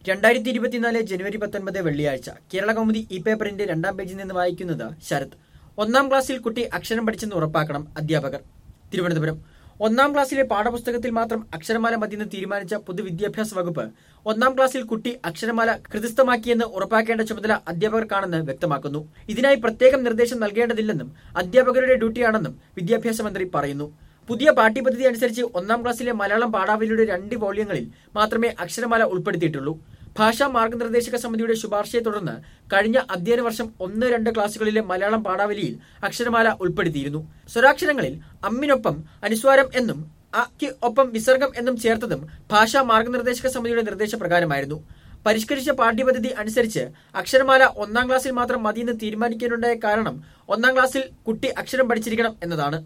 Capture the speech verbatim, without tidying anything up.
രണ്ടായിരത്തി ഇരുപത്തിനാല് ജനുവരി പത്തൊൻപത് വെള്ളിയാഴ്ച കേരള കൗമുദി ഇ പേപ്പറിന്റെ രണ്ടാം പേജിൽ നിന്ന് വായിക്കുന്നത് ശരത്. ഒന്നാം ക്ലാസ്സിൽ കുട്ടി അക്ഷരം പഠിച്ചെന്ന് ഉറപ്പാക്കണം അധ്യാപകർ. തിരുവനന്തപുരം. ഒന്നാം ക്ലാസ്സിലെ പാഠപുസ്തകത്തിൽ മാത്രം അക്ഷരമാല മതിയെന്ന് തീരുമാനിച്ച പൊതുവിദ്യാഭ്യാസ വകുപ്പ് ഒന്നാം ക്ലാസ്സിൽ കുട്ടി അക്ഷരമാല കൃതിസ്ഥമാക്കിയെന്ന് ഉറപ്പാക്കേണ്ട ചുമതല അധ്യാപകർക്കാണെന്ന് വ്യക്തമാക്കുന്നു. ഇതിനായി പ്രത്യേകം നിർദ്ദേശം നൽകേണ്ടതില്ലെന്നും അധ്യാപകരുടെ ഡ്യൂട്ടിയാണെന്നും വിദ്യാഭ്യാസ മന്ത്രി പറയുന്നു. പുതിയ പാഠ്യപദ്ധതി അനുസരിച്ച് ഒന്നാം ക്ലാസ്സിലെ മലയാളം പാഠാവലിയുടെ രണ്ട് വോള്യങ്ങളിൽ മാത്രമേ അക്ഷരമാല ഉൾപ്പെടുത്തിയിട്ടുള്ളൂ. ഭാഷാ മാർഗനിർദ്ദേശക സമിതിയുടെ ശുപാർശയെ തുടർന്ന് കഴിഞ്ഞ അധ്യയന വർഷം ഒന്ന് രണ്ട് ക്ലാസുകളിലെ മലയാളം പാഠാവലിയിൽ അക്ഷരമാല ഉൾപ്പെടുത്തിയിരുന്നു. സ്വരാക്ഷരങ്ങളിൽ അമ്മിനൊപ്പം അനുസ്വാരം എന്നും അക്ക് ഒപ്പം വിസർഗം എന്നും ചേർത്തതും ഭാഷാ മാർഗനിർദ്ദേശക സമിതിയുടെ നിർദ്ദേശപ്രകാരമായിരുന്നു. പരിഷ്കരിച്ച പാഠ്യപദ്ധതി അനുസരിച്ച് അക്ഷരമാല ഒന്നാം ക്ലാസ്സിൽ മാത്രം മതിയെന്ന് തീരുമാനിക്കാനുണ്ടായ കാരണം ഒന്നാം ക്ലാസ്സിൽ കുട്ടി അക്ഷരം പഠിച്ചിരിക്കണം എന്നതാണ്.